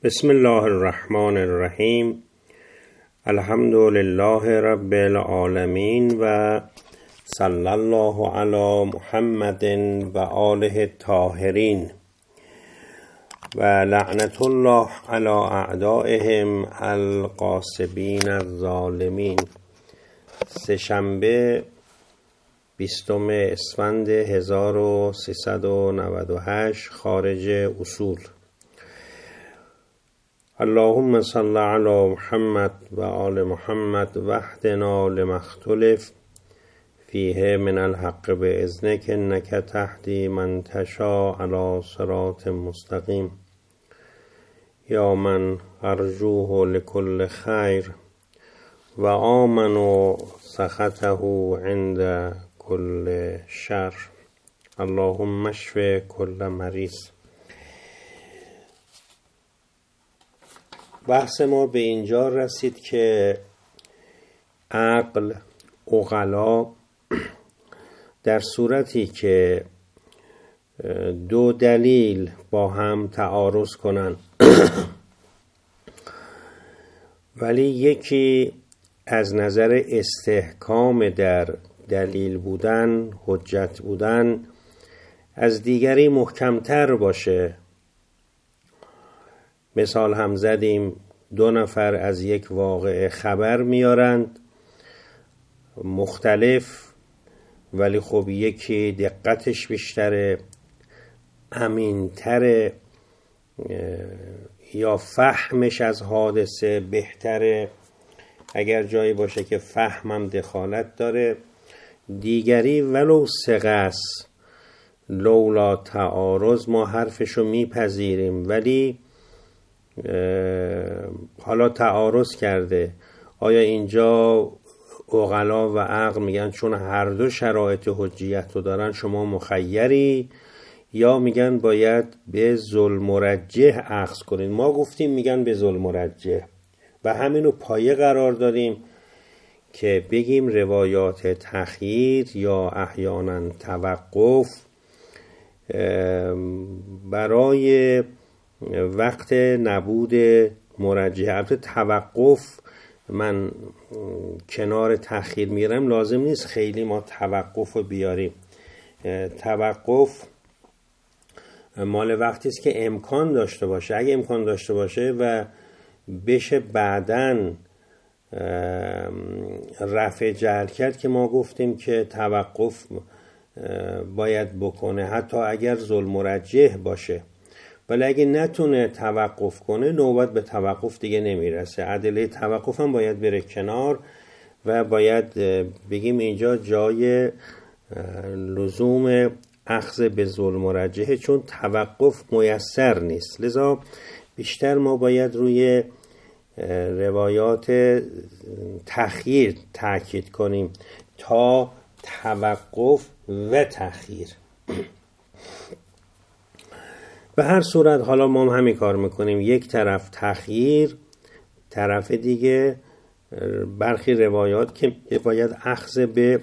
بسم الله الرحمن الرحیم. الحمد لله رب العالمین و صلی الله علی محمد و آله الطاهرین و لعنت الله علی اعدائهم الغاصبین الظالمین. سه‌شنبه 20 اسفند 1398 خارج اصول. اللهم صل علی محمد و آل محمد واهدنا لما اختلف فیه من الحق باذنک انک تهدی من تشاء علی صراط مستقیم. یا من ارجوه لكل خیر و آمن سخطه عند كل شر. اللهم اشف كل مریض. بحث ما به اینجا رسید که عقل، عقلا در صورتی که دو دلیل با هم تعارض کنن ولی یکی از نظر استحکام در دلیل بودن، حجت بودن، از دیگری محکمتر باشه. مثال هم زدیم، دو نفر از یک واقعه خبر میارند مختلف، ولی خب یکی دقتش بیشتره، امینتره، یا فهمش از حادثه بهتره، اگر جایی باشه که فهمم دخالت داره. دیگری ولو ثقه است، لولا تعارض ما حرفشو میپذیریم، ولی حالا تعارض کرده. آیا اینجا عقلا و عقل میگن چون هر دو شرایط حجیت رو دارن شما مخیری، یا میگن باید به ذوالمرجح اخذ کنین؟ ما گفتیم میگن به ذوالمرجح و همینو پایه قرار دادیم که بگیم روایات تخییر یا احیانا توقف برای وقت نبود مرجح. البته توقف من کنار تخییر میرم، لازم نیست خیلی ما توقف رو بیاریم. توقف مال وقتی است که امکان داشته باشه. اگه امکان داشته باشه و بشه بعدن رفع جهل کرد که ما گفتیم که توقف باید بکنه حتی اگر ذوالمرجح باشه، ولی اگه نتونه توقف کنه نوبت به توقف دیگه نمیرسه. ادله توقف هم باید بره کنار و باید بگیم اینجا جای لزوم اخذ به ذوالمرجح، چون توقف میسر نیست. لذا بیشتر ما باید روی روایات تخییر تاکید کنیم تا توقف و تخییر. به هر صورت حالا ما هم همین کار میکنیم، یک طرف تخییر، طرف دیگه برخی روایات که باید اخذ به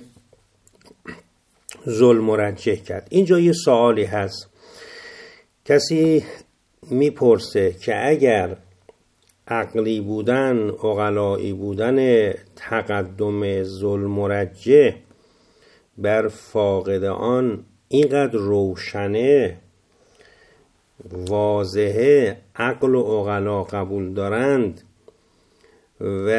ذوالمرجح کرد. اینجا یه سوالی هست، کسی میپرسه که اگر عقلی بودن، عقلایی بودن تقدم ذوالمرجح بر فاقد آن اینقدر روشنه، واضحه، عقل و عقلا قبول دارند و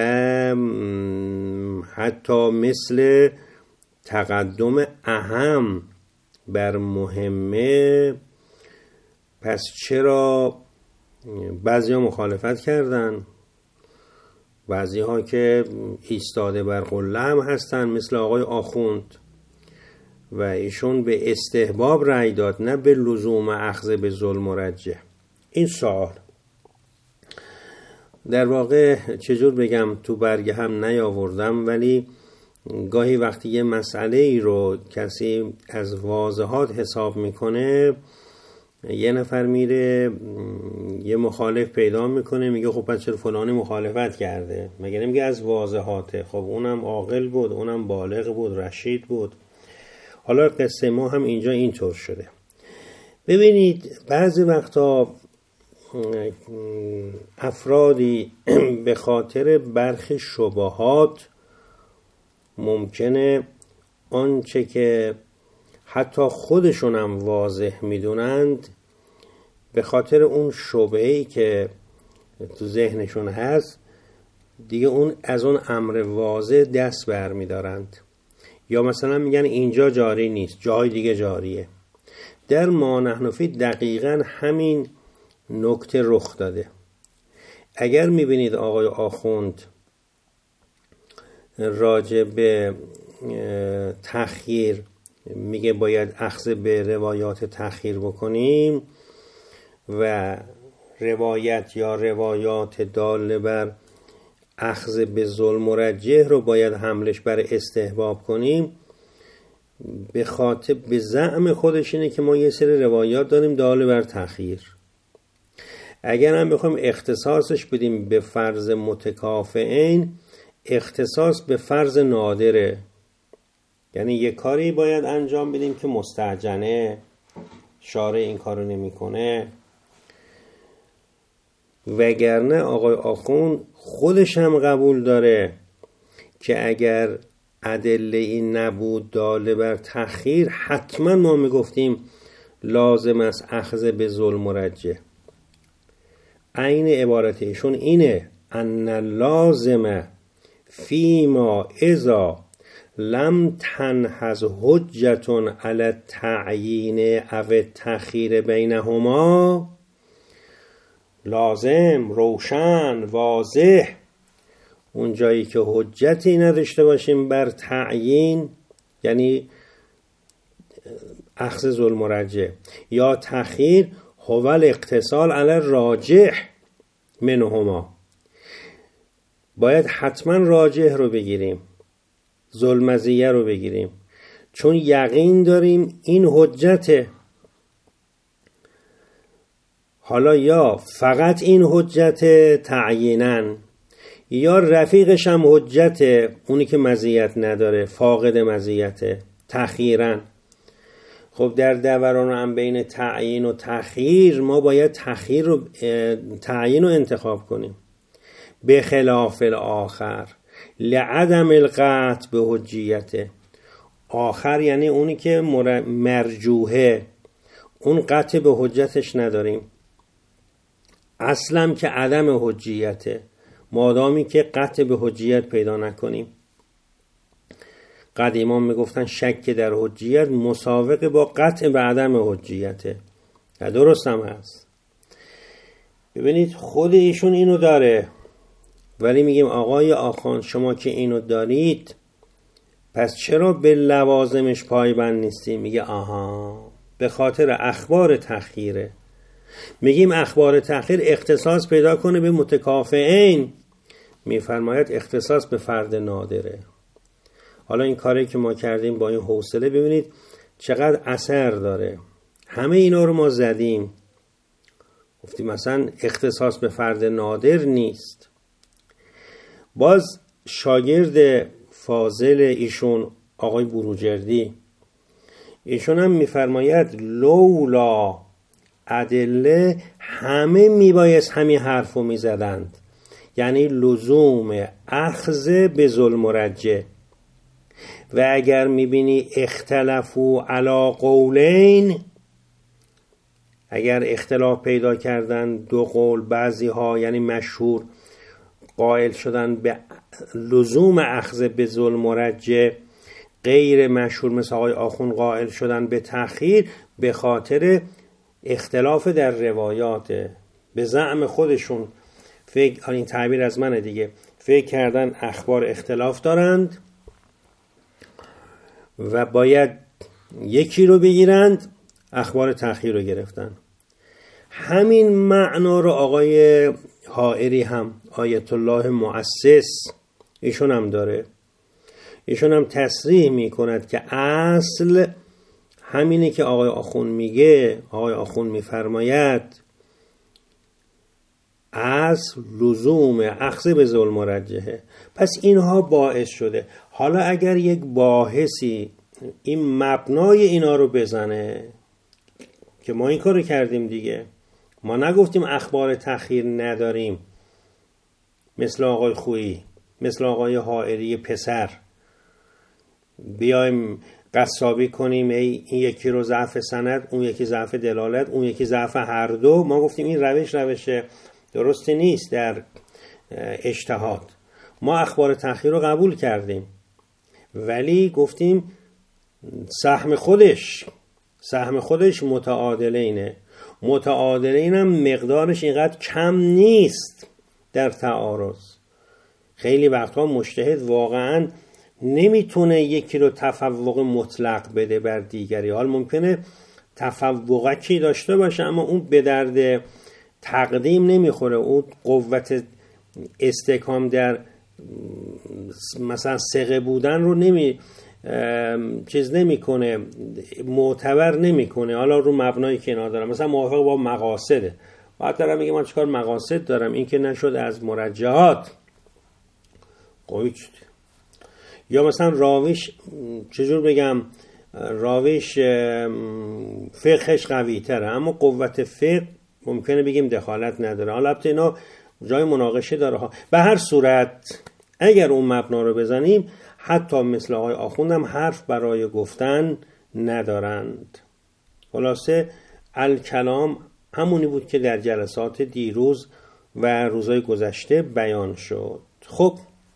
حتی مثل تقدم اهم بر مهمه، پس چرا بعضی ها مخالفت کردن؟ بعضی ها که ایستاده بر قله هم هستن، مثل آقای آخوند، و ایشون به استحباب رأی داد نه به لزوم اخذ به ذوالمرجح. این سوال در واقع چجور بگم، تو برگه هم نیاوردم، ولی گاهی وقتی یه مسئله ای رو کسی از واضحات حساب میکنه، یه نفر میره یه مخالف پیدا میکنه، میگه خب پس چرا فلانی مخالفت کرده؟ مگه نمیگه از واضحاته؟ خب اونم عاقل بود، اونم بالغ بود، رشید بود. حالا قصه ما هم اینجا اینطور شده. ببینید بعضی وقتا افرادی به خاطر برخی شبهات ممکنه آنچه که حتی خودشون هم واضح میدونند به خاطر اون شبهه‌ای که تو ذهنشون هست دیگه از اون امر واضح دست برمیدارند، یا مثلا میگن اینجا جاری نیست، جای دیگه جاریه. در ما نحن فی دقیقاً همین نکته رخ داده. اگر میبینید آقای آخوند راجع به تأخیر میگه باید اخذ به روایات تأخیر بکنیم و روایت یا روایات داله بر اخذ به ظلم مرجح رو باید حملش بر استحباب کنیم، به خاطر به زعم خودش اینه که ما یه سری روایات داریم داله بر تأخیر. اگر هم بخوایم اختصاصش بدیم به فرض متکافئین، اختصاص به فرض نادره، یعنی یه کاری باید انجام بدیم که مستعجنه، شارع این کارو نمیکنه. وگرنه آقای آخوند خودش هم قبول داره که اگر ادله این نبود داله بر تأخیر، حتما ما میگفتیم لازم است اخذ به ظلم مرجح. عین عبارت ایشون اینه: ان لازم فیما اذا لم تنحز حجت علی التعیین او التأخیر بینهما، لازم، روشن، واضح، اون جایی که حجتی نداشته باشیم بر تعیین، یعنی اخذ ظلم مرجح یا تأخیر، هو الاقتصال علی الراجح منهما، باید حتما راجح رو بگیریم، ظلمزیه رو بگیریم، چون یقین داریم این حجته. حالا یا فقط این حجت تعیینن، یا رفیقش هم حجت، اونی که مزیت نداره فاقد مزیته، تأخیرن. خب در دوران هم بین تعیین و تأخیر ما باید تعیین رو انتخاب کنیم، به خلاف الاخر لعدم القطع به حجیته. آخر یعنی اونی که مرجوحه، اون قطع به حجتش نداریم، اصلا که عدم حجیته، مادامی که قطع به حجیت پیدا نکنیم. قدیمان میگفتن شک در حجیت مساوق با قطع به عدم حجیته، و درست هم هست. ببینید خود ایشون اینو داره، ولی میگیم آقای آخوند شما که اینو دارید پس چرا به لوازمش پایبند نیستی؟ میگه آها به خاطر اخبار تأخیره. میگیم اخبار تأخیر اختصاص پیدا کنه به متکافئین، میفرماید اختصاص به فرد نادره. حالا این کاری که ما کردیم با این حوصله ببینید چقدر اثر داره. همه اینا رو ما زدیم، گفتیم مثلا اختصاص به فرد نادر نیست. باز شاگرد فاضل ایشون آقای بروجردی، ایشون هم میفرماید لولا ادله همه میبایست همین حرف رو میزدند، یعنی لزوم اخذ به ظلم مرجح. و اگر میبینی اختلفوا علی قولین، اگر اختلاف پیدا کردن دو قول، بعضی ها یعنی مشهور قائل شدن به لزوم اخذ به ظلم مرجح، غیر مشهور مثل آقای آخوند قائل شدن به تأخیر، به خاطر اختلاف در روایات. به زعم خودشون این تعبیر از منه دیگه، فکر کردن اخبار اختلاف دارند و باید یکی رو بگیرند، اخبار تأخیر رو گرفتن. همین معنا رو آقای حائری هم، آیت الله مؤسس، ایشون هم داره. ایشون هم تصریح میکند که اصل همینه که آقای آخوند میگه. آقای آخوند میفرماید اصل لزوم اخذ به ظلم مرجحه. پس اینها باعث شده. حالا اگر یک باحثی این مبنای اینا رو بزنه، که ما این کارو کردیم دیگه، ما نگفتیم اخبار تأخیر نداریم، مثل آقای خویی، مثل آقای حائری پسر بیایم قصابی کنیم این یکی رو ضعف سند، اون یکی ضعف دلالت، اون یکی ضعف هر دو. ما گفتیم این روش درستی نیست در اجتهاد. ما اخبار تأخیر رو قبول کردیم، ولی گفتیم سهم خودش متعادلینه. متعادلین هم مقدارش اینقدر کم نیست در تعارض. خیلی وقتها مجتهد واقعا نمیتونه یکی رو تفوق مطلق بده بر دیگری. حال ممکنه تفوقی داشته باشه اما اون به درد تقدیم نمیخوره، اون قوت استحکام در مثلا ثقه بودن رو نمیکنه، معتبر نمیکنه. حالا رو مبنایی که اینا دارم، مثلا موافق با مقاصده، بعد طرف میگه من چیکار مقاصد دارم، این که نشد از مرجحات قوی شد. یا مثلا راویش چجور بگم، راویش فقهش قوی تره اما قوت فقه ممکنه بگیم دخالت نداره. حالا البته اینا جای مناقشه داره ها. به هر صورت اگر اون مبنا رو بزنیم، حتی مثل آقای آخوندم حرف برای گفتن ندارند. خلاصه الکلام همونی بود که در جلسات دیروز و روزهای گذشته بیان شد. خب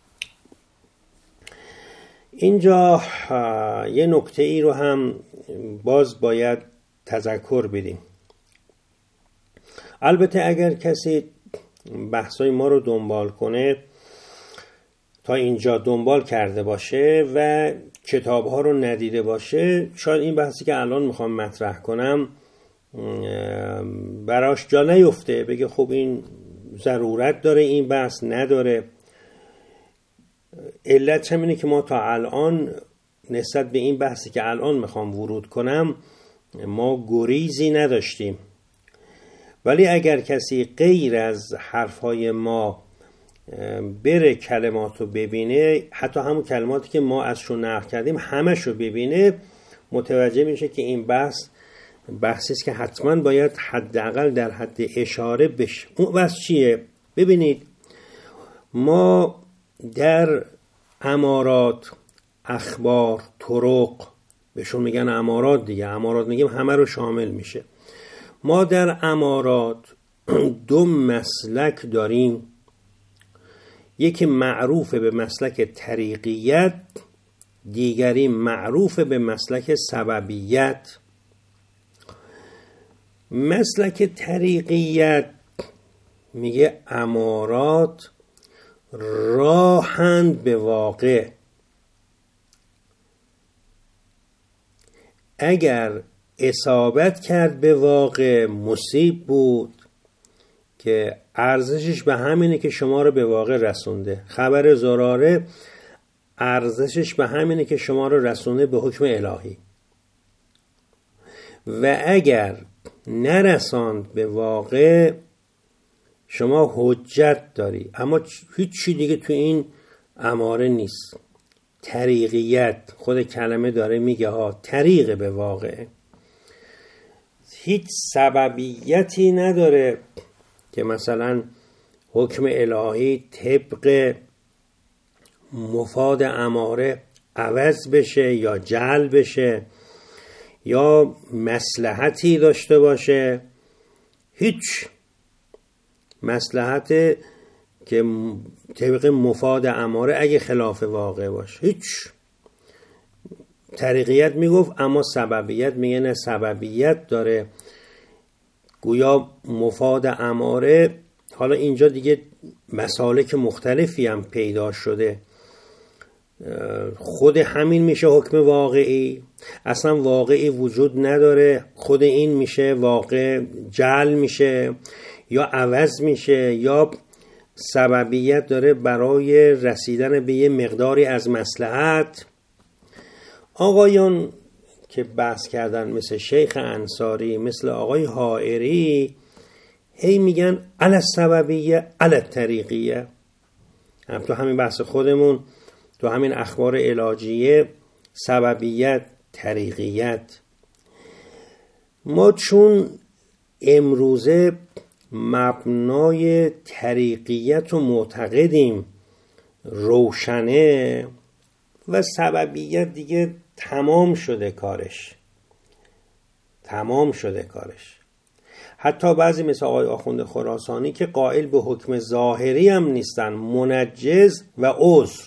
اینجا یه نکته ای رو هم باز باید تذکر بدیم. البته اگر کسی بحثای ما رو دنبال کنه، تا اینجا دنبال کرده باشه و کتاب‌ها رو ندیده باشه، شاید این بحثی که الان میخوام مطرح کنم براش جا نیفته، بگه خب این ضرورت داره این بحث نداره. علت همینه که ما تا الان نسبت به این بحثی که الان میخوام ورود کنم ما گریزی نداشتیم. ولی اگر کسی غیر از حرفهای ما بره کلماتو ببینه، حتی همون کلماتی که ما ازشون نقل کردیم همشو ببینه، متوجه میشه که این بحثی است که حتما باید حداقل در حد اشاره بشه. اون بحث چیه؟ ببینید ما در امارات، اخبار، طرق، بهشون میگن امارات دیگه، امارات میگیم همه رو شامل میشه. ما در امارات دو مسلک داریم، یکی معروف به مسلک طریقیت، دیگری معروف به مسلک سببیت. مسلک طریقیت میگه امارات راهند به واقع. اگر اصابت کرد به واقع مصیب بود که ارزشش به همینه که شما رو به واقع رسونده. خبر زراره ارزشش به همینه که شما رو رسونده به حکم الهی. و اگر نرساند به واقع شما حجت داری، اما هیچ چی دیگه تو این اماره نیست. طریقیت خود کلمه داره میگه ها، طریق به واقع، هیچ سببیتی نداره که مثلا حکم الهی طبق مفاد اماره عوض بشه یا جعل بشه یا مصلحتی داشته باشه. هیچ مصلحت که طبق مفاد اماره اگه خلاف واقع باشه هیچ. طریقیت میگفت اما سببیت میگه نه، سببیت داره. گویا مفاد اماره، حالا اینجا دیگه مسالک مختلفی هم پیدا شده. خود همین میشه حکم واقعی، اصلا واقعی وجود نداره، خود این میشه واقع، جعل میشه یا عوض میشه، یا سببیت داره برای رسیدن به یه مقداری از مصلحت. آقایان که بحث کردن مثل شیخ انصاری، مثل آقای حائری، هی میگن علی السببیه علی الطریقیه. هم تو همین بحث خودمون، تو همین اخبار علاجیه، سببیت، طریقیت. ما چون امروزه مبنای طریقیت و معتقدیم روشنه و سببیت دیگه تمام شده کارش. حتی بعضی مثل آقای آخوند خراسانی که قائل به حکم ظاهری هم نیستن، منجز و عذر،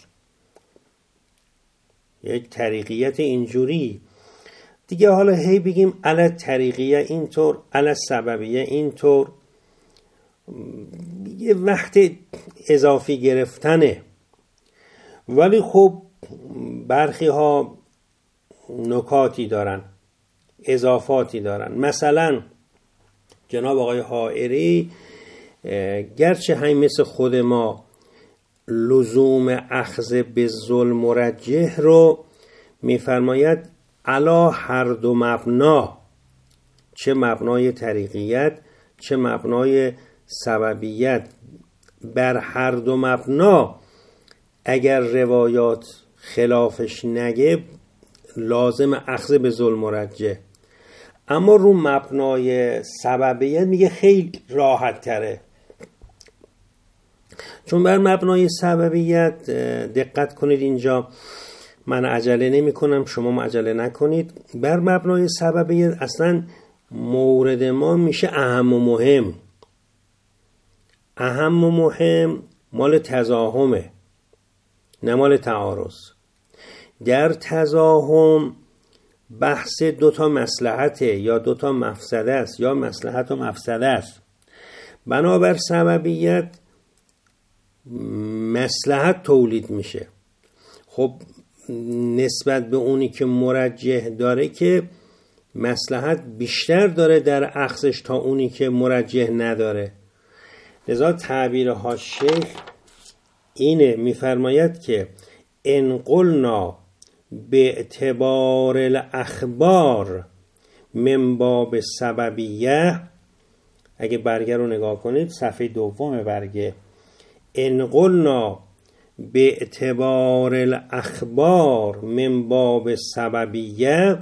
یک طریقیت اینجوری دیگه. حالا هی بگیم علی طریقیه اینطور، علی سببیه اینطور، یه وقت اضافی گرفتنه. ولی خب برخی ها نکاتی دارن، اضافاتی دارن. مثلا جناب آقای حائری گرچه هم مثل خود ما لزوم اخذ به ظلم مرجح رو میفرماید علا هر دو مبنا، چه مبنای طریقیت چه مبنای سببیت، بر هر دو مبنا اگر روایات خلافش نگه لازم اخذ به ظلم مرجح. اما رو مبنای سببیت میگه خیلی راحت تره، چون بر مبنای سببیت دقت کنید اینجا من عجله نمی کنم، شما عجله نکنید. بر مبنای سببیت اصلا مورد ما میشه اهم و مهم. اهم و مهم مال تزاحمه نه مال تعارض. در تزاحم بحث دوتا مصلحته یا دوتا مفسده است یا مصلحت و مفسده است. بنابر سببیت مصلحت تولید میشه. خب نسبت به اونی که مرجح داره که مصلحت بیشتر داره در اخذش تا اونی که مرجح نداره. لذا تعبیر حاشیه اینه، میفرماید که ان قلنا به اعتبار الاخبار من باب سببیه، اگه برگه رو نگاه کنید صفحه دوم برگه، ان قلنا به اعتبار الاخبار من باب سببیه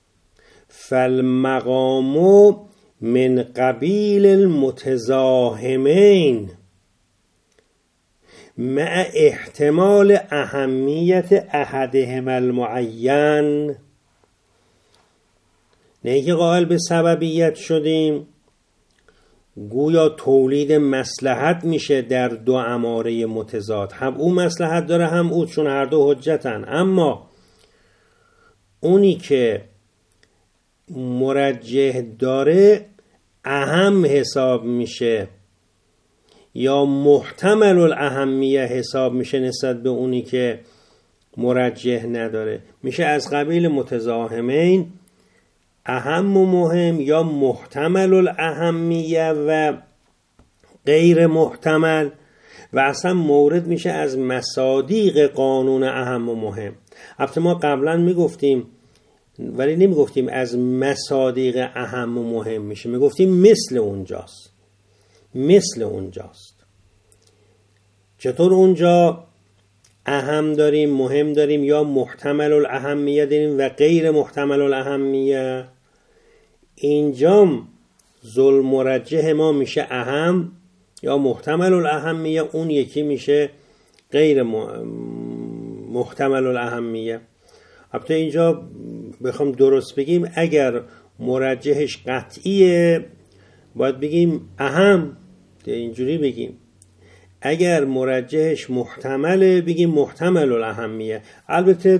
فالمقام من قبیل المتزاحمین مع احتمال اهمیت احدهما المعین. نه که قائل به سببیت شدیم گویا تولید مصلحت میشه در دو اماره متضاد، هم او مصلحت داره هم او، چون هر دو حجتن. اما اونی که مرجح داره اهم حساب میشه یا محتمل الاهمیه حساب میشه نسبت به اونی که مرجح نداره. میشه از قبیل متزاحمین، اهم و مهم یا محتمل الاهمیه و غیر محتمل، و اصلا مورد میشه از مصادیق قانون اهم و مهم. البته ما قبلا میگفتیم ولی نمیگفتیم از مصادیق اهم و مهم میشه، میگفتیم مثل اونجاست. چطور اونجا اهم داریم مهم داریم یا محتمل الاهمیه داریم و غیر محتمل الاهمیه، اینجام ظلم مرجح ما میشه اهم یا محتمل الاهمیه، اون یکی میشه غیر محتمل الاهمیه. البته اینجا بخوام درست بگیم اگر مرجحش قطعیه باید بگیم اهم، اینجوری بگیم. اگر مرجحش محتمله بگیم محتمل الاهمیه. البته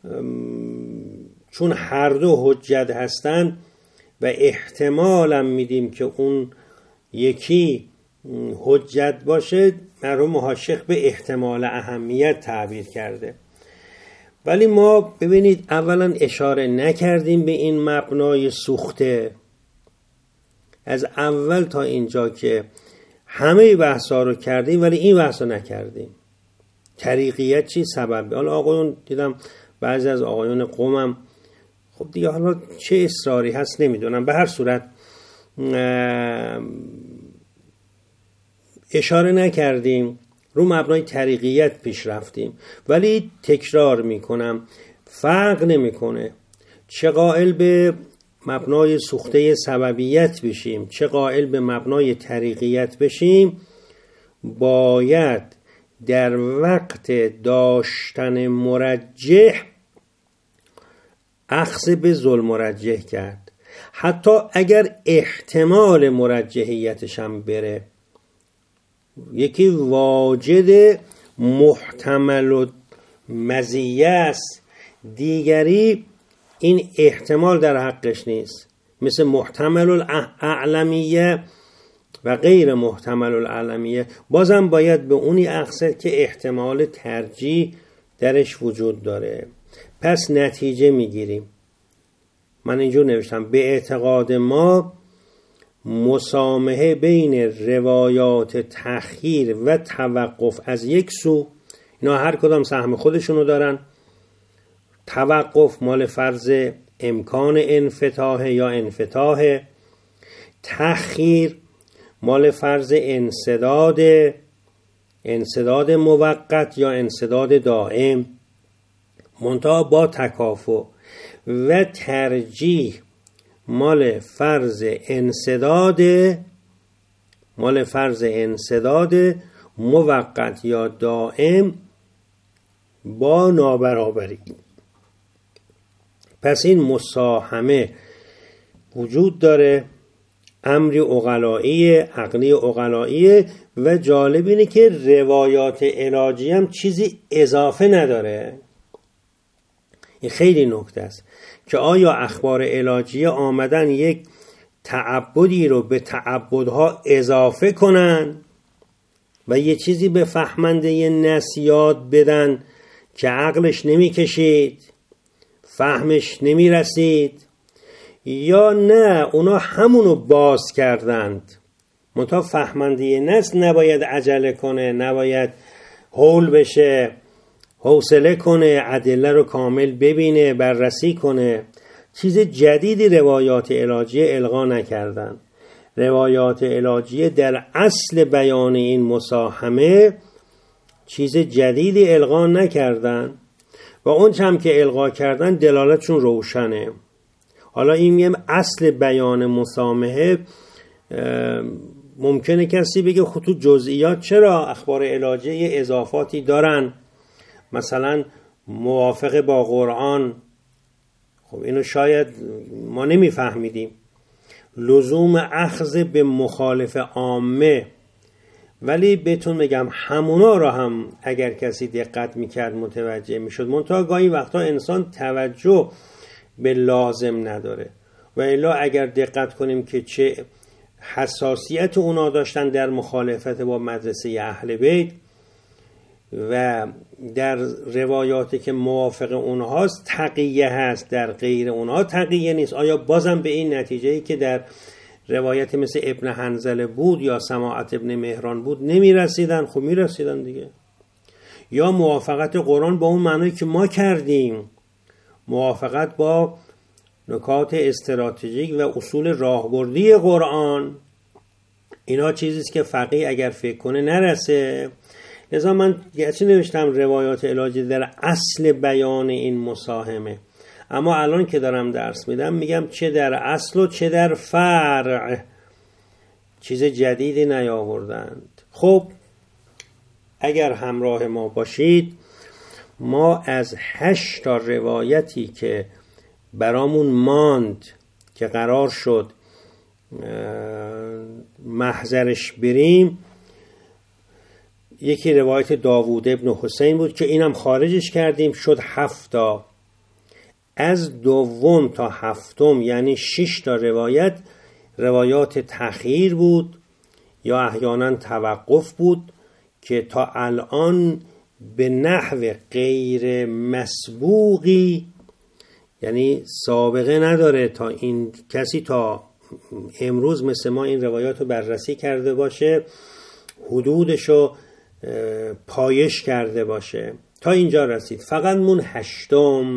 چون هر دو حجت هستن و احتمالم میدیم که اون یکی حجت باشه، مرحوم حاشیه به احتمال اهمیت تعبیر کرده. ولی ما ببینید اولا اشاره نکردیم به این مبنای سوخته. از اول تا اینجا که همه بحثا رو کردیم ولی این بحثا نکردیم. طریقیت چی سبب؟ حالا آقایون دیدم بعضی از آقایون قومم خب دیگه حالا چه اصراری هست نمیدونم، به هر صورت اشاره نکردیم، رو مبنای طریقیت پیش رفتیم. ولی تکرار میکنم فرق نمیکنه چه قائل به مبنای سوخته سببیت بشیم، چه قائل به مبنای طریقیت بشیم، باید در وقت داشتن مرجح اخذ به ذوالمرجح کرد، حتی اگر احتمال مرجحیتش هم بره. یکی واجد محتمل و مزیه است، دیگری این احتمال در حقش نیست، مثل محتمل الاعلمیه و غیر محتمل الاعلمیه. بازم باید به اونی اخذ که احتمال ترجیح درش وجود داره. پس نتیجه میگیریم، من اینجور نوشتم: به اعتقاد ما مسامحه بین روایات تخییر و توقف از یک سو، اینا هر کدام سهم خودشونو دارن. توقف مال فرض امکان انفتاح یا انفتاح، تخییر مال فرض انسداد موقت یا انسداد دائم منتها با تکافؤ، و ترجیح مال فرض انسداد موقت یا دائم با نابرابری. پس این مساهمه وجود داره، امری عقلایی، عقلی عقلایی. و جالب اینه که روایات علاجی هم چیزی اضافه نداره. این خیلی نکته است که آیا اخبار علاجی آمدن یک تعبدی رو به تعبدها اضافه کنن و یه چیزی به فهمنده نص یاد بدن که عقلش نمی کشید، فهمش نمی رسید، یا نه اونا همونو باز کردند. منتها فهمنده نص نباید عجله کنه، نباید هول بشه، حوصله کنه، ادله رو کامل ببینه، بررسی کنه. چیز جدیدی روایات علاجیه القا نکردن. روایات علاجیه در اصل بیان این مساهمه چیز جدیدی القا نکردن و اون هم که القا کردن دلالتشون روشنه. حالا این میگم اصل بیان مسامحه، ممکنه کسی بگه خطوط جزئیات چرا اخبار علاجیه اضافاتی دارن، مثلا موافق با قرآن. خب اینو شاید ما نمیفهمیدیم. لزوم اخذ به مخالف عامه، ولی بهتون بگم همونا را هم اگر کسی دقت میکرد متوجه میشد. منتها گاهی وقتا انسان توجه به لازم نداره. و الا اگر دقت کنیم که چه حساسیت اونا داشتن در مخالفت با مدرسه اهل بیت، و در روایاتی که موافق اونهاست تقیه هست، در غیر اونها تقیه نیست. آیا بازم به این نتیجه‌ای که در روایت مثل ابن حنظله بود یا سماعت ابن مهران بود نمی رسیدن؟ خب می رسیدن دیگه. یا موافقت قرآن با اون معنی که ما کردیم، موافقت با نکات استراتژیک و اصول راهبردی قرآن، اینا چیزیست که فقیه اگر فکر کنه نرسه. لذا من گرچه نوشتم روایات علاجی در اصل بیان این مساهمه، اما الان که دارم درس میدم میگم چه در اصل و چه در فرع چیز جدیدی نیاوردند. خب اگر همراه ما باشید، ما از 8 تا روایتی که برامون ماند که قرار شد محضرش بریم، یکی روایت داوود ابن حسین بود که اینم خارجش کردیم، شد 7 تا. از دوم تا 7 یعنی 6 تا روایات تخییر بود یا احیانا توقف بود که تا الان به نحو غیر مسبوقی، یعنی سابقه نداره تا این کسی تا امروز مثل ما این روایات رو بررسی کرده باشه، حدودشو پایش کرده باشه. تا اینجا رسید. فقط مون 8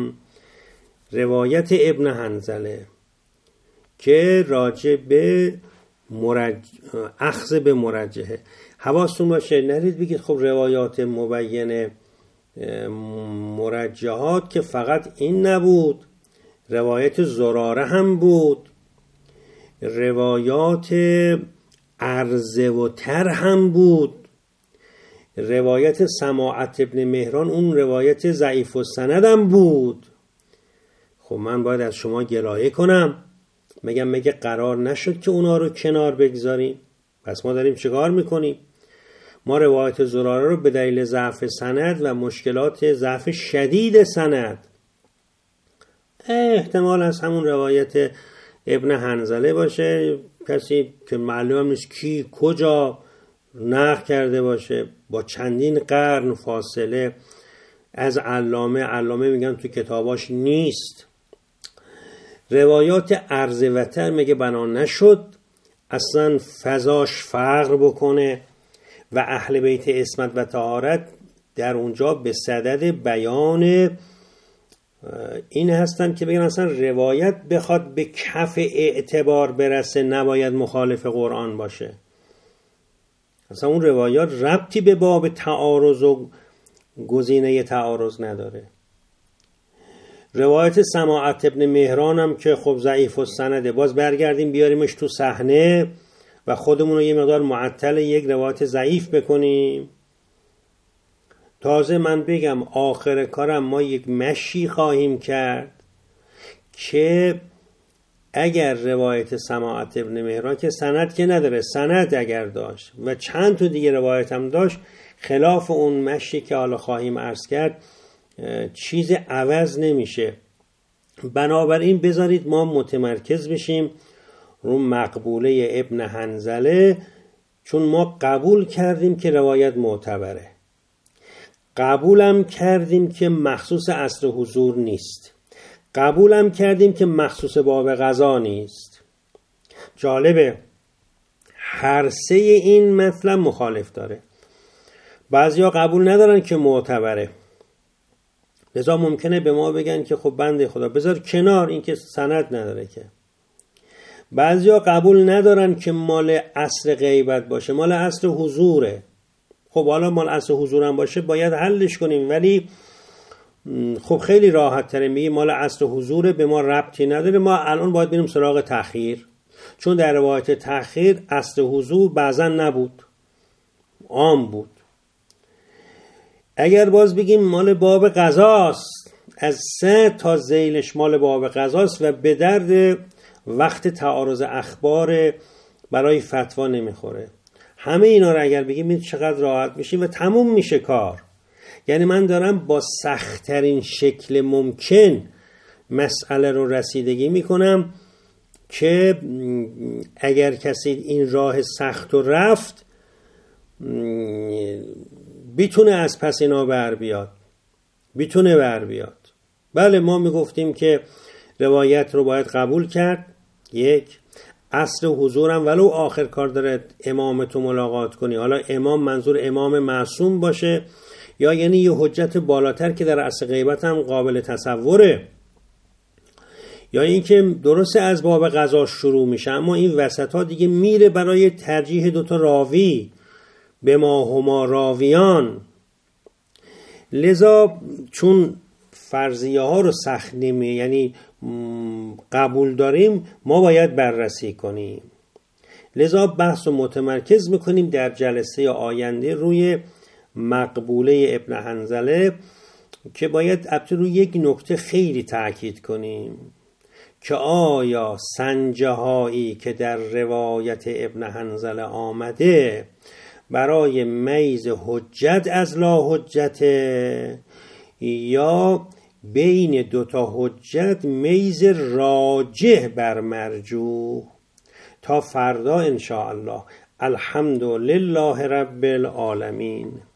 روایت ابن حنظله که راجع به اخذ به مرجحه. حواستون باشه نرید بگید خب روایات مبین مرجحات که فقط این نبود، روایت زراره هم بود، روایات عرضه و تر هم بود، روایت سماعت ابن مهران اون روایت ضعیف السند هم بود. خب من باید از شما گلایه کنم؟ مگه قرار نشد که اونا رو کنار بگذاریم؟ پس ما داریم چیکار میکنیم؟ ما روایت زراره رو به دلیل ضعف سند و مشکلات ضعف شدید سند، احتمال از همون روایت ابن حنظله باشه، کسی که معلوم نیست کی کجا نقل کرده باشه، با چندین قرن فاصله از علامه میگن تو کتاباش نیست. روایات عرضه و تر مگه بنا نشد اصلا فضاش فقر بکنه و اهل بیت عصمت و طهارت در اونجا به صدد بیان این هستن که بگن اصلا روایت بخواد به کف اعتبار برسه نباید مخالف قرآن باشه. اصلا اون روایات ربطی به باب تعارض و گزینه تعارض نداره. روایت سماعت ابن مهران هم که خب ضعیف السنده، باز برگردیم بیاریمش تو صحنه و خودمون رو یه مقدار معطل یک روایت ضعیف بکنیم. تازه من بگم آخر کارم ما یک مشی خواهیم کرد که اگر روایت سماعت ابن مهران که سند که نداره، سند اگر داشت و چند تا دیگه روایت هم داشت، خلاف اون مشی که حالا خواهیم عرض کرد چیز عوض نمیشه. بنابراین بذارید ما متمرکز بشیم رو مقبوله ابن حنظله، چون ما قبول کردیم که روایت معتبره، قبولم کردیم که مخصوص عصر حضور نیست، قبولم کردیم که مخصوص باب قضا نیست. جالبه هر سه این مطلب مخالف داره. بعضیا قبول ندارن که معتبره، لذا ممکنه به ما بگن که خب بنده خدا بذار کنار این که سند نداره که. بعضیا قبول ندارن که مال عصر غیبت باشه، مال عصر حضوره. خب حالا مال عصر حضورم باشه باید حلش کنیم، ولی خب خیلی راحت تره میگه مال عصر حضوره، به ما ربطی نداره، ما الان باید بریم سراغ تأخیر، چون در روایت تأخیر عصر حضور بعضا نبود، عام بود. اگر باز بگیم مال باب قضاست، از 3 تا ذیلش مال باب قضاست و به درد وقت تعارض اخبار برای فتوا نمیخوره، همه اینا رو اگر بگیم چقدر راحت میشیم و تموم میشه کار. یعنی من دارم با سخت‌ترین شکل ممکن مسئله رو رسیدگی میکنم که اگر کسی این راه سخت رو رفت بیتونه از پس اینا بر بیاد، بیتونه بر بیاد. بله ما میگفتیم که روایت رو باید قبول کرد، یک عصر حضورم ولو آخر کار داره امامتو ملاقات کنی، حالا امام منظور امام معصوم باشه یا یعنی یه حجت بالاتر که در عصر غیبت هم قابل تصوره، یا اینکه درسته از باب قضا شروع میشه اما این وسط ها دیگه میره برای ترجیح دوتا راوی به ما هما راویان. لذا چون فرضیه ها رو سخت یعنی قبول داریم، ما باید بررسی کنیم. لذا بحث رو متمرکز میکنیم در جلسه آینده روی مقبوله ابن حنظله که باید البته روی یک نکته خیلی تأکید کنیم که آیا سنجهایی که در روایت ابن حنظله آمده برای میز حجت از لا حجت یا بین دوتا حجت میز راجح بر مرجوح. تا فردا انشاءالله. الحمدلله رب العالمین.